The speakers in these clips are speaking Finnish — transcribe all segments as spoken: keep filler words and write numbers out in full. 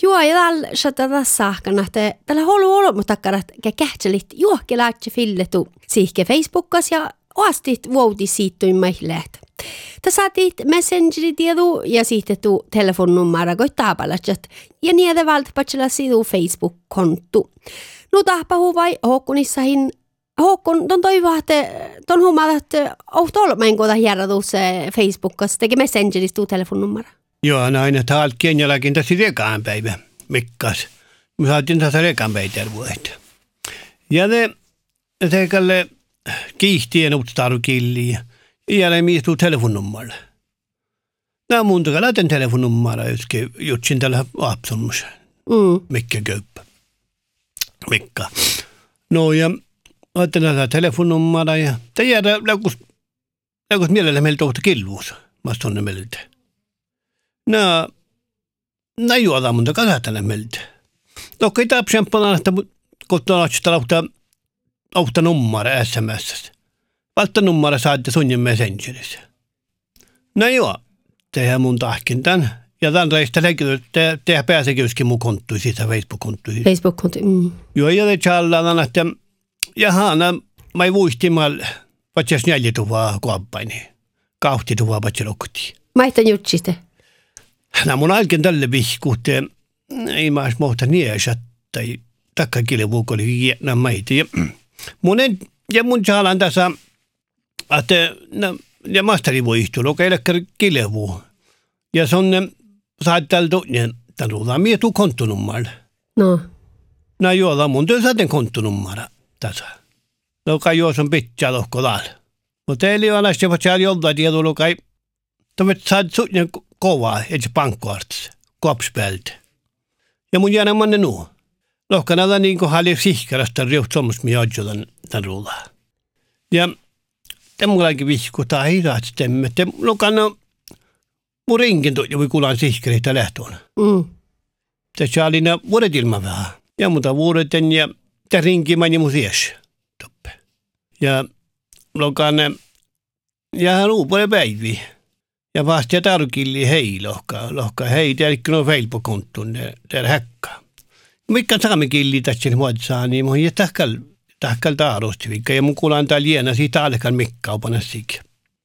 Joo, ja täällä saattaa taas saakana, että täällä haluaa olla, mutta takkara, että kähtselit juohkelaatse filletu siihke Facebookas ja oastit vuoti siitä meilleet. Tässä saatit messengeritiedu ja sitten tuu telefonnumara koi taapalatset ja niitä valtapatsella sidu Facebook-konttu. No tahpahu vai hookkunissahin Håkon, ton toivoo, että ton huomata, että ohto olla meidän koota hierratus Facebookassa, teki messengeristä tuu telefonnumara. Joo, näin, että haalt Kenjalakin tässä rekaan päivä, mikkas. Me saatiin tässä rekaan päivä vuotta. Ja ne teikalle kiihtien utstarukilliin ja jälleen miistuu telefonnumara. Nämä mun takaa lähten telefonnumara, joskin jutsin tällä apsolmus. Mm. Mikkä köyppä. Mikka. No ja ajattelin tätä telefonnumara ja te jäädä läkus, läkus mielellä meiltä ohta killuus. Mä sonne meiltä. Nää, nää juodaan monta kasatella meiltä. Tokka ei tapsempana, että kohtaan otsista lauhtaa ohta numara S M S. Valta numara saatte sunnin messengerissä. Nää joo, tehdään mun tahkin tän. Ja tämän reistä te, tehdään pääsekyyskin mun konttuisi, siitä Facebook-konttuisi. Facebook-konttuisi, mm. Joo, ja te tjallaan, että jaha, mä ei muistimal, patjas neljätuvaa kuoppaini. Kauhtituvaa patja lokti. Mä eittän jutsiste. No mun alken tälle vihkuuteen, ei mä ois mohta niesä, tai takka kilevuuk oli hienä maiti. Ja mun en, ja mun tjallaan tässä, että no, ja masteri voi ihtua, loka eläkkär kilevuu. Ja se on, saat täällä toinen, tämän ruudaan mietuu konttonummarille. No. No joo, mun työ saaten konttonummara tässä. Loka joo, se on pitää lohko lailla. Mutta ei ole alas, että siellä jollain tiedä, loka ei, toivottavasti saat suhteen kovaa, että pankkoartissa, kopspeltä. Ja mun jäädä manne nuu. Lohka näitä niin kuin halja sihkarasta riuht sommus, mihin odjotan tämän ruudaan. Ja te mun kaikki vihkutaan hiiraat stemme. Te loka no, mun ringin tuli, voi kuulaan sihkarista lähtöön. Mm. Tässä oli ne vuodet ilman vähän. Ja muuta vuodeten ja te rinki meni mun sies. Toppe. Ja lokaan ja hän uupuoli päivi. Ja vasta ja tarkilli hei lohka. Lohka hei, teelikö no Facebook-konttuun, teillä häkkaa. Mikä saamme killi tässä muodsaa, niin mun ja tahkal, tahkal taarosti vikka. Ja mun kuulaan tää liena siitä alkan mikkaupana sikä.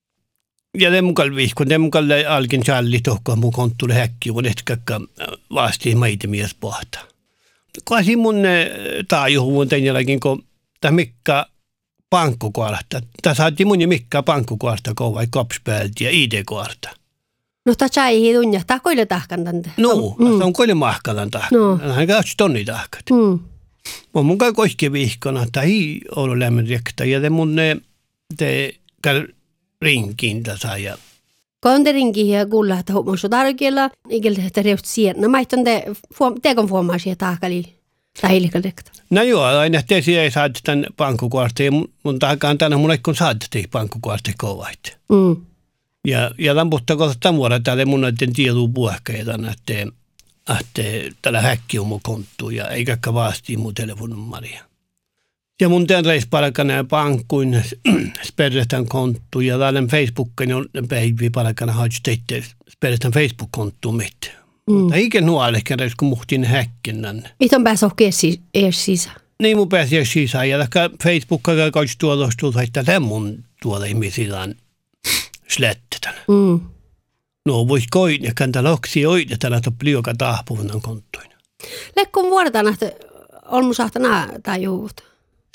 Ja te mukal vihko, te mukal alkin challi tohko mun konttuun häkki, kun et kakka vaasti meitä mies pohta. Kasi mun taajuhuvun tänjälläkin, kun tämä mikka pankkokuarta. Tässä saatiin mun ja mikka pankkokuarta, kun vai kopspäälti ja I D-kuarta. No tämä ei tunne, tämä koille tahkan tante. No, mm. se on koille mahkalan tahkan. No. Hän kaksi tonni tahkat. Mm. Mun mun kai koiske vihkona, että ei ollut lämmön rekta. Ja te mun ne, te käy rinkiin tässä ja kun te rinkiin ja kuulla, että huomaus on tarkilla, ikältä, että reust siirrä. No mä itse teekon huomaisia tahkali tai hiljalta. No joo, aina te ei saada tämän pankkokuarteen. Mun tahkaan tänä mun ei kun saada tehdä pankkokuarteen kovait. Mm. Ja, ja lamputtaa kohta tämän vuoden täällä mun näiden tieduu puhkeita, että, että täällä häkki on mun konttu ja eikä vaastii mun telefonnumaria. Ja mun tämän reispalkana pankkuin sperretään konttu ja täällä Facebookin on päivi palkana haitsi teitte sperretään Facebook-konttuun mitään. Mm. Mutta eikä nuolehken reis, kun muhtiin häkkinnän. Mitä on päässyt ees sisään? Niin mun pääsi ees sisään ja Facebookka kautsi tuolla tuolla, että tämän mun tuolla ihmisillään slättetään. Mm. No vois koin ja kanta loksi oidetään, että pliuka tahpuvunan konttuin. Lekkun vuodetaan, että on mun sahta nää tai juut.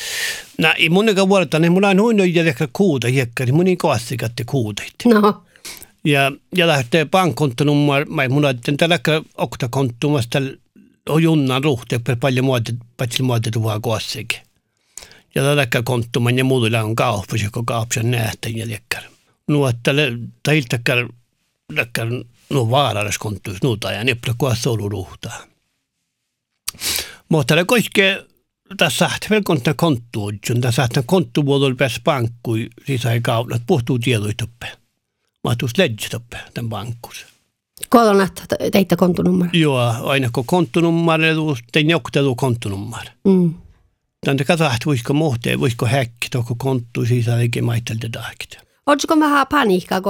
No ei mun eikä vuodetaan, niin mulla on huinoja jätkä kuuta jäkkäri, mun ei kovasti katte kuuteit. No. Ja, ja lähtee pankkonttonummar, mä mun ajattelin, että lähtee oktakonttumasta on junnan ruhteen, per paljon muotet, patsil muotet vaan koossekin. Ja tämä lähtee konttuman ja muilla on kauppas, joka kauppasen nähtäin ja läkkär. No, että tailtakkär, läkkär, no vaarallis konttuus, nuuta ja neppä koassa ollut ruhtaa. Mutta tämä koskee, tässä sahti vielä konttaa konttuun, tässä sahti konttuvuodella päässä pankkui, siis ei kaunat, puhtuu tiedoitoppe. Mä tuus ledjitoppe tämän pankkuus. Kolonat teitä konttonummer? Joo, aina kun konttonummer, tein joktelu konttonummer. Mm. Tänne katsotaan, voisiko muhteen, voisiko häkki, tuoko konttu, siis eikä maittelta tahkita. Oletko vähän paniikkaa, kun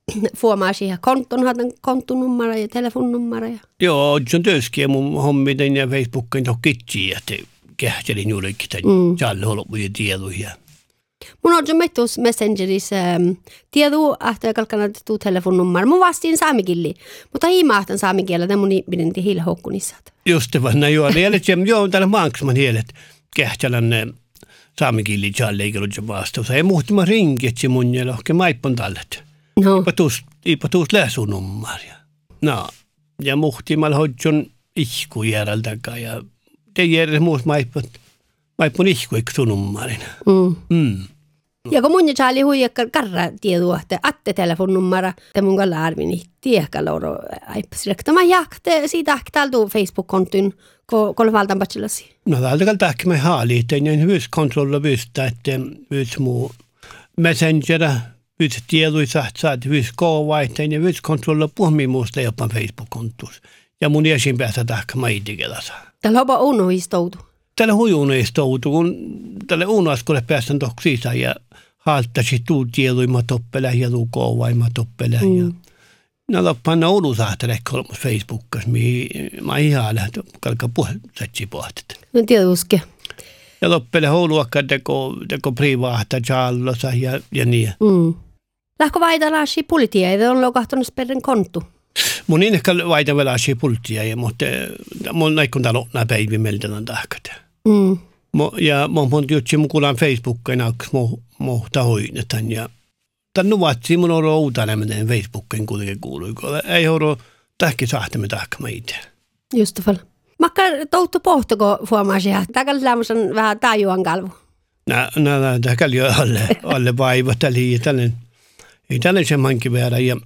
fuomaa siihen konton, hatan kontonumero ja telefonnumero. Joo, se on työskin mun hommi tänne Facebookin tuohon kitsiin, että kähtelin juurikin tänne Challe holmuja tiedoja. Mun on jo mettus Messengerissa tiedu, että kalkana tuu telefonnumero. Mun vastiin saamikilli, mutta hiimahtan saamikielä, että mun pidin hiillä houkkunissat. Just vaan, no joo, joo, täällä maaksman hielet kähtelän saamikilli Challe eikä ollut se vastaus. Ei muhtima rinkietsi mun ja lohke maippon tallet. No. Ipa tuus läsunummaria. No, ja muhtimal hodjon ihku järältäkään ja te järjest muus maippon, maippon ihku eikö sunummarin. Mm. Mm. Ja kun mun ja Charlie huijakka karra tiedua, että atte telefonnumera, te mun kalla arvini tiehkä loro aippasirekka. Tämä jakte siitä ehkä täältä Facebook-kontin, kun valtaan patsilasi. No täältä kalta ehkä me haali, että en hyvässä kontrolla vystä, että vyys muu Messengera, vyys tieduisa, saat vyys koova, että en vyys kontrolla puhmimuusta jopa Facebook-kontuus. Ja mun jäsin päästä ehkä maitikelasa. Täällä on uno istoutu. Täällä huijun istoutu, kun täällä unoaskulle päästän tohko sisään ja haaltasi tuu tieduima toppelä ja tuu koovaima toppelä. Mm. Ja no loppuun ne ulusahtele kolmas Facebookas, mihin mä ihan lähtö kalka puhetsi pohtit. No tieduske. Ja loppele houluakka teko, teko privaahta Charlosa ja, ja niin. Mm. Lähkö vaita laasi pultia, ei on lokahtunut perren konttu? Mun ei ehkä vaita vielä laasi pultia, mutta mun näikun talo nää päivin meiltä on tahkat. Mm. Ja mun on jutsi mukulaan Facebookin auks mu tahoinetan ja tän nuvatsi mun on routana menen Facebookin kuitenkin kuului, kun ei horo tähki sahtamme tahkama itse. Just fall. Makka touttu pohtako huomasi, että täkällä lämmösen vähän tajuan kalvu. Nää, nää, täkällä jo alle, alle vaiva, täli, tällainen, ei tällaisen mankin verran ja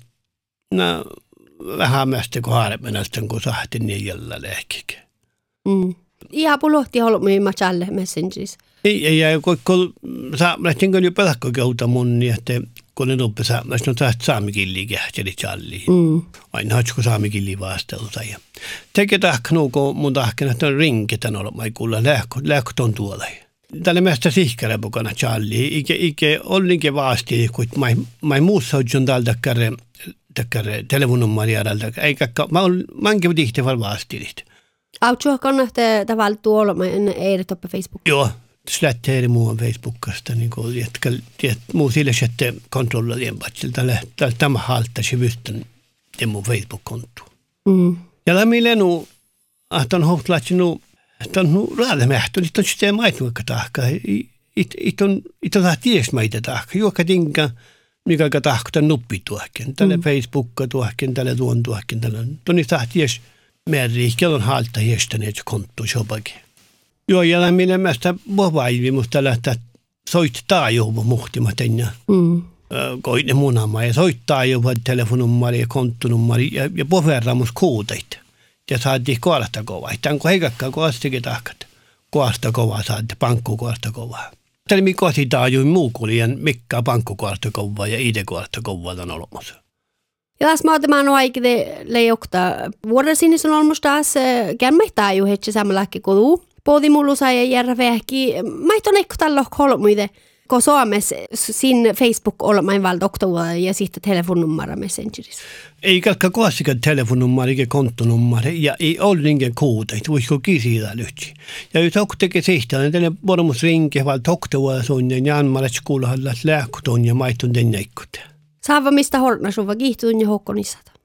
nää vähän mästä kun haaremmenästön, kun sahtin niin jällä lehkikin. Mm. Ihan pulohti holmuima Challe Messengerissä. Ei, ei, ei, kun, kun saamelaisten kun jo pelakko keuta mun, niin että kun ne nuppe saamelaisten on tästä saamikilliä kähteli Challiin. Mm. Aina hatsko saamikilliä vasteluta. Ja tekee tahknu, kun mun tahkena, että on rinketän olla, mä ei kuulla lähkot on tuolla. Tällä meistä sihkärä mukana Challiin. Ike, ike ollinkin vaasti, kun mä, mä ei muussa hodjon täältä kärre, kärre telefonnummaria järältä. Eikä, mä olen mankin tihtävällä vaastilista. Autsuha kannattaa tavalla tuolla, mä en ehdä toppe Facebook. Joo, slätteeri muuan Facebookasta, niin kuin, että, että muu sille sitten kontrolla liempatsilta lähtee tämä halta syvystän ja mun Facebook-kontu. Mm. Ja lämmille nu, että on hohtlaatsi nu, että on nu raadamehto, että on sitten maituikka tahka. It on, it on ties maita tahka. Juokka tinka, mikä tahkota nuppi tuohken. Tälle mm. Facebookka tuohken, tälle tuon tuohken, tälle. Toni tahties merriikki on halta hiestäneet konttu sopakin. Joo, ja lämmille mästä vahvaivi musta lähtää soittaa jopa muhtima tänne. Mm. Koitne munama ja soittaa jopa telefonummari ja konttonummari ja, ja poverra musta kuuteit. Ja saatiin kohdasta kovaa. Tämän kun heikakkaa kohdastikin tahkat. Kohdasta kovaa saatiin, pankku kohdasta kovaa. Tällä mi kohti taajuin muu kulijan, mikä pankku kohdasta kovaa ja ide kohdasta kovaa on olemassa. Ja tässä mä oon oikein leijokta. Vuoden sinne on ollut taas kämmehtää jo hetki samanlakin kuin tuu. Pohti mulla saa ja järä vähki. Mä et on ehkä tällä kolmuide, kun Suomessa siinä Facebook on main valta ja sitten telefonnumero Messengerissä. Ei kalkka kohdastika telefonnumero ja konttonumero ja ei ole niinkään kuuta, että voisiko kisiä lyhti. Ja jos joku tekee sihtään, niin tänne vormus rinke vaan toktua suunnilleen ja anmalat kuulla lähkuton ja maitun den näikkut. Saava mistä horna suva kiihtuun ja hokkonissat.